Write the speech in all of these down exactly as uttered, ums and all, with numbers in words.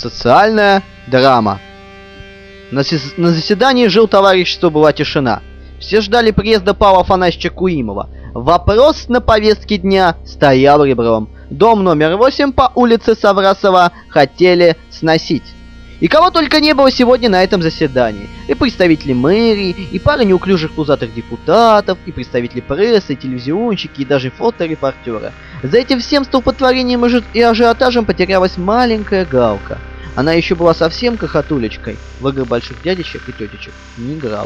Социальная драма. На, на заседании жил товарищество, была тишина. Все ждали приезда Павла Афанасьевича Куимова. Вопрос на повестке дня стоял ребром. Дом номер восемь по улице Саврасова хотели сносить. И кого только не было сегодня на этом заседании. И представители мэрии, и пара неуклюжих пузатых депутатов, и представители прессы, и телевизионщики, и даже фоторепортеры. За этим всем столпотворением и ажиотажем потерялась маленькая Галка. Она еще была совсем хохотулечкой, в игры больших дядечек и тетечек не играла.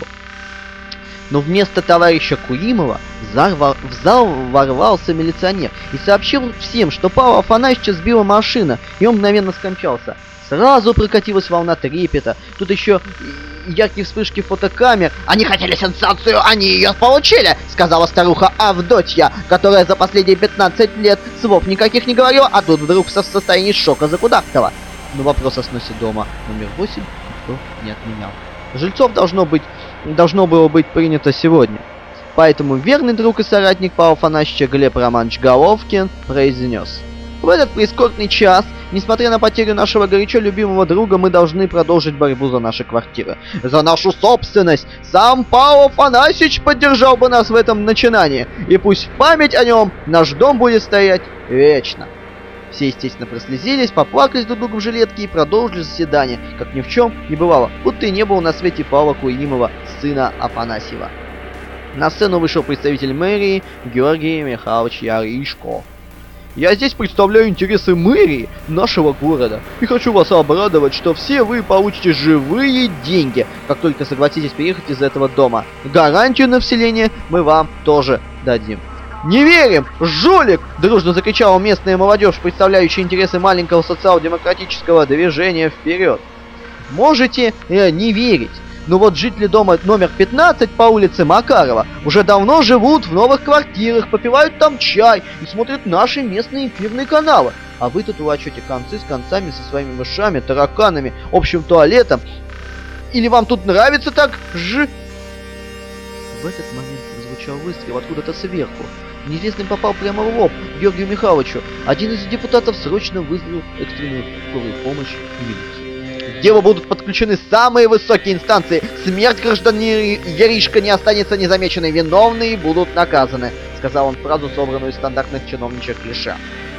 Но вместо товарища Куимова в зал, в зал ворвался милиционер и сообщил всем, что Павла Афанасьевича сбила машина, и он мгновенно скончался. Сразу прокатилась волна трепета. Тут еще яркие вспышки фотокамер. «Они хотели сенсацию, они ее получили!» — сказала старуха Авдотья, которая за последние пятнадцать лет слов никаких не говорила, а тут вдруг в состоянии шока закудахтала. Но вопрос о сносе дома номер восемь никто не отменял. Жильцов должно быть, должно было быть принято сегодня. Поэтому верный друг и соратник Павла Афанасьевича Глеб Романович Головкин произнес: в этот прискорбный час, несмотря на потерю нашего горячо любимого друга, мы должны продолжить борьбу за наши квартиры, за нашу собственность. Сам Павел Афанасьевич поддержал бы нас в этом начинании, и пусть в память о нем наш дом будет стоять вечно. Все, естественно, прослезились, поплакались друг другу в жилетке и продолжили заседание, как ни в чем не бывало, будто и не было на свете Павла Куимова, сына Афанасьева. На сцену вышел представитель мэрии Георгий Михайлович Яришко. Я здесь представляю интересы мэрии нашего города и хочу вас обрадовать, что все вы получите живые деньги, как только согласитесь переехать из этого дома. Гарантию на вселение мы вам тоже дадим. «Не верим! Жулик!» — дружно закричала местная молодежь, представляющая интересы маленького социал-демократического движения «Вперед!». Можете э, не верить, но вот жители дома номер пятнадцать по улице Макарова уже давно живут в новых квартирах, попивают там чай и смотрят наши местные эфирные каналы. А вы тут улачете концы с концами со своими мышами, тараканами, общим туалетом. Или вам тут нравится так ж... В этот момент прозвучал выстрел откуда-то сверху. Неизвестный попал прямо в лоб Георгию Михайловичу. Один из депутатов срочно вызвал экстренную скорую помощь и милицию. К делу будут подключены самые высокие инстанции. Смерть гражданина Яришко не останется незамеченной. Виновные будут наказаны, сказал он фразу, собранную из стандартных чиновничьих клише.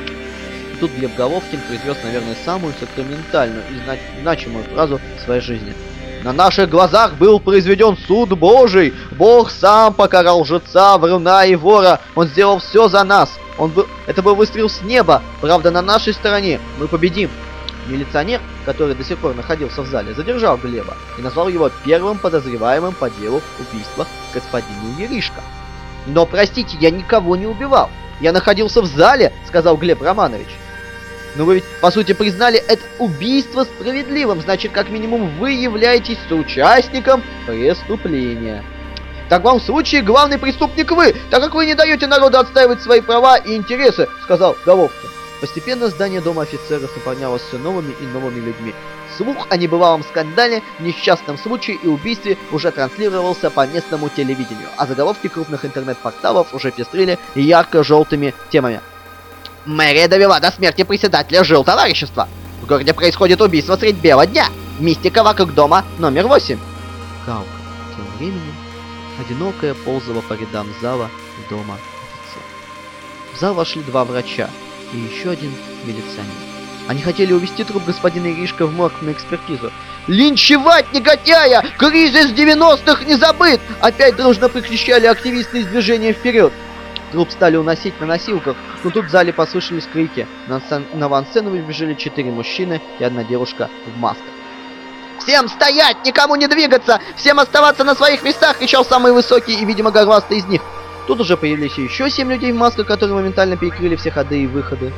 И тут Глеб Головкин произнес, наверное, самую сакраментальную и значимую фразу в своей жизни. На наших глазах был произведен суд Божий. Бог сам покарал лжеца, вруна и вора. Он сделал все за нас. Он был... Это был выстрел с неба. Правда, на нашей стороне. Мы победим. Милиционер, который до сих пор находился в зале, задержал Глеба и назвал его первым подозреваемым по делу убийства господина Яришко. Но, простите, я никого не убивал. Я находился в зале, сказал Глеб Романович. Но вы ведь, по сути, признали это убийство справедливым. Значит, как минимум, вы являетесь соучастником преступления. В таком случае главный преступник вы, так как вы не даете народу отстаивать свои права и интересы, сказал Головкин. Постепенно здание дома офицеров наполнялось все новыми и новыми людьми. Слух о небывалом скандале, несчастном случае и убийстве уже транслировался по местному телевидению, а заголовки крупных интернет-порталов уже пестрили ярко-желтыми темами. Мэрия довела до смерти председателя жилтоварищества. В городе происходит убийство средь бела дня. Мистика вокруг дома номер восемь. Галка тем временем одинокая ползала по рядам зала дома офицера. В зал вошли два врача и еще один милиционер. Они хотели увезти труп господина Яришко в морг на экспертизу. «Линчевать негодяя! Кризис девяностых не забыт!» Опять дружно прикричали активисты из движения «Вперед!». Труп стали уносить на носилках, но тут в зале послышались крики. На, на авансцену выбежали четыре мужчины и одна девушка в масках. «Всем стоять! Никому не двигаться! Всем оставаться на своих местах!» — кричал самый высокий и, видимо, горластый из них. Тут уже появились еще семь людей в масках, которые моментально перекрыли все ходы и выходы.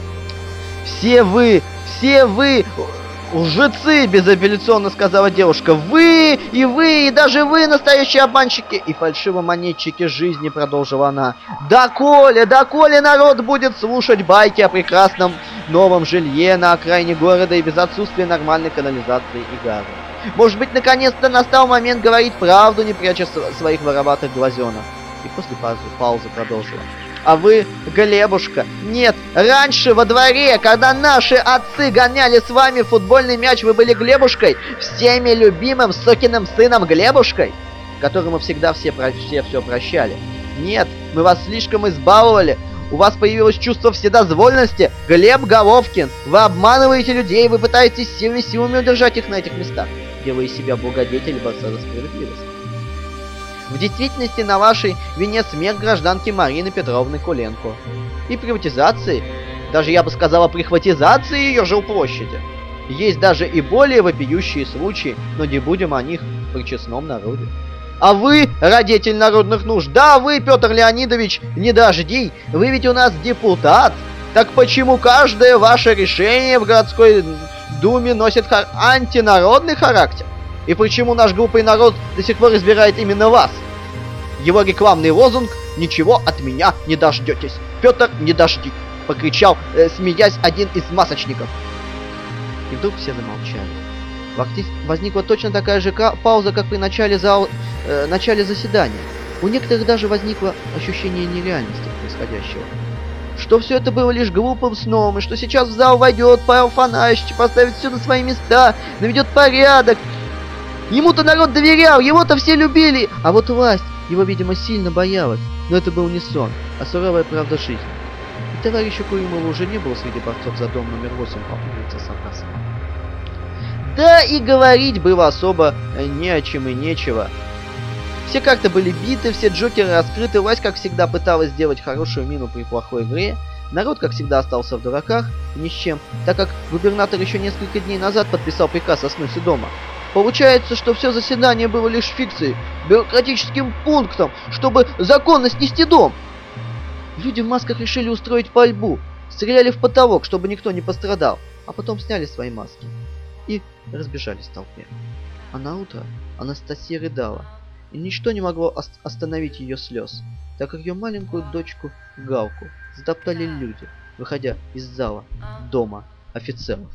«Все вы! Все вы! Лжецы!» — безапелляционно сказала девушка. «Вы! И вы! И даже вы настоящие обманщики!» И фальшивомонетчики жизни, продолжила она. «Доколе, доколе народ будет слушать байки о прекрасном новом жилье на окраине города и без отсутствия нормальной канализации и газа? Может быть, наконец-то настал момент говорить правду, не пряча своих вороватых глазенок?» И после паузы, паузы продолжила. А вы, Глебушка, нет, раньше во дворе, когда наши отцы гоняли с вами футбольный мяч, вы были Глебушкой, всеми любимым сокиным сыном Глебушкой, которому всегда все, про... все все прощали. Нет, мы вас слишком избаловали, у вас появилось чувство вседозволенности. Глеб Головкин, вы обманываете людей, вы пытаетесь всеми силами удержать их на этих местах, где вы из себя благодетель и борца за справедливость. В действительности на вашей вине смерть гражданки Марины Петровны Куленко. И приватизации, даже я бы сказала прихватизации ее жилплощади. Есть даже и более вопиющие случаи, но не будем о них при честном народе. А вы, родитель народных нужд, да вы, Петр Леонидович, не дожди, вы ведь у нас депутат. Так почему каждое ваше решение в городской думе носит хар- антинародный характер? И почему наш глупый народ до сих пор избирает именно вас? Его рекламный лозунг «Ничего от меня не дождетесь». Петр, не дожди, покричал, э, смеясь, один из масочников. И вдруг все замолчали. Возникла точно такая же пауза, как при начале, зал, э, начале заседания. У некоторых даже возникло ощущение нереальности происходящего. Что все это было лишь глупым сном, и что сейчас в зал войдет Павел Афанасьевич, поставит все на свои места, наведет порядок. Ему-то народ доверял, его-то все любили, а вот власть его, видимо, сильно боялась. Но это был не сон, а суровая правда жизни. И товарища Куимова уже не было среди борцов за дом номер восемь по улице Саркасова. Да и говорить было особо не о чем и нечего. Все как-то были биты, все джокеры раскрыты, власть, как всегда, пыталась сделать хорошую мину при плохой игре. Народ, как всегда, остался в дураках, ни с чем, так как губернатор еще несколько дней назад подписал приказ о сносе дома. Получается, что все заседание было лишь фикцией, бюрократическим пунктом, чтобы законно снести дом. Люди в масках решили устроить пальбу, стреляли в потолок, чтобы никто не пострадал, а потом сняли свои маски и разбежались в толпе. А на утро Анастасия рыдала, и ничто не могло остановить ее слез, так как ее маленькую дочку Галку затоптали люди, выходя из зала дома офицеров.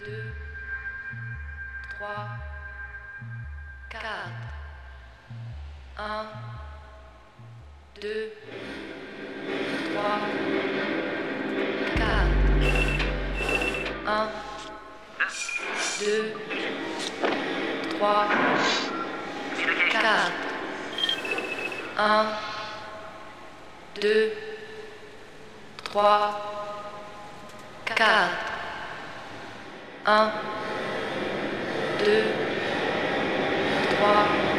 Un, deux, trois, quatre. Un, deux, trois, quatre. Un, deux, trois, quatre. Un, deux, trois.